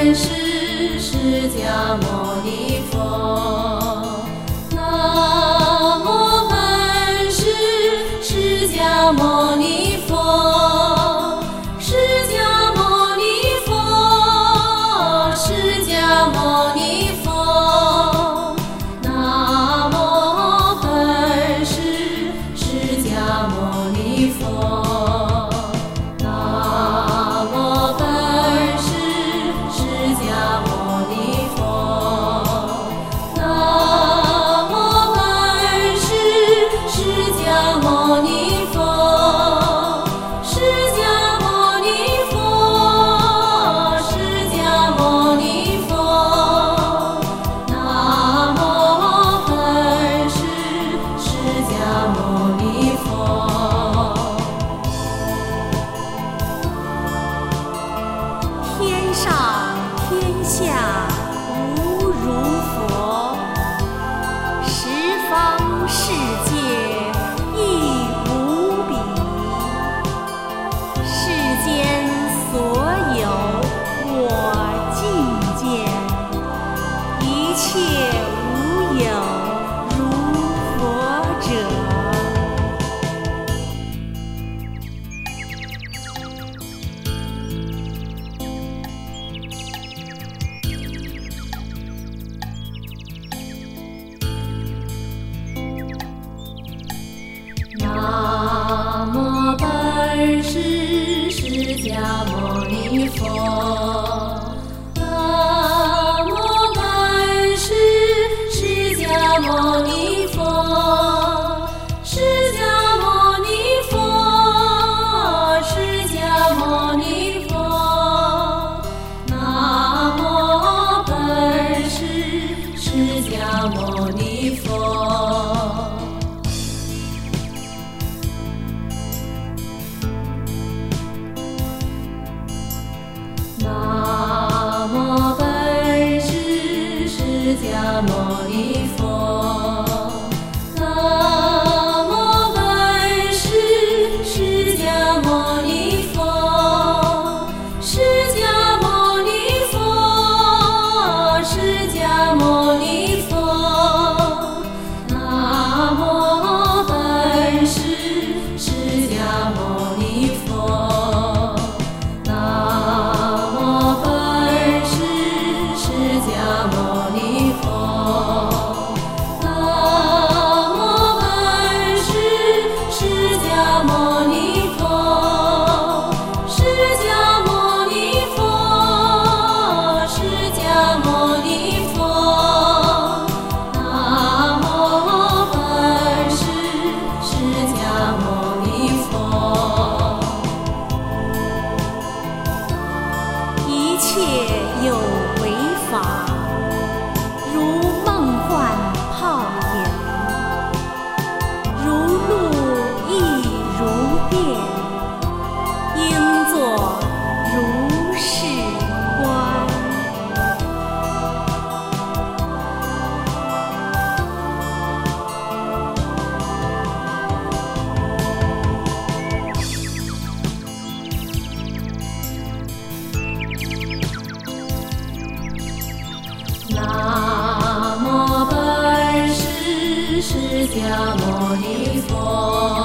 本师释迦牟尼佛，南无本师释迦牟尼佛，释迦牟尼佛，释迦牟尼佛，南无本师释迦牟尼佛。 天上天下无如佛，十方世界亦无比。世间所有我尽见，一切无有如佛者。 南无本师释迦牟尼佛，南无本师释迦牟尼佛，释迦牟尼佛，释迦牟尼佛，南无本师释迦牟尼佛。南无本师释迦牟尼佛，南无本师释迦牟尼佛，释迦牟尼佛，释迦牟尼佛，南无本师释迦牟尼佛。 一切有为法，如梦幻泡影，如露亦如电，应作如是观。 南无本师释迦牟尼佛。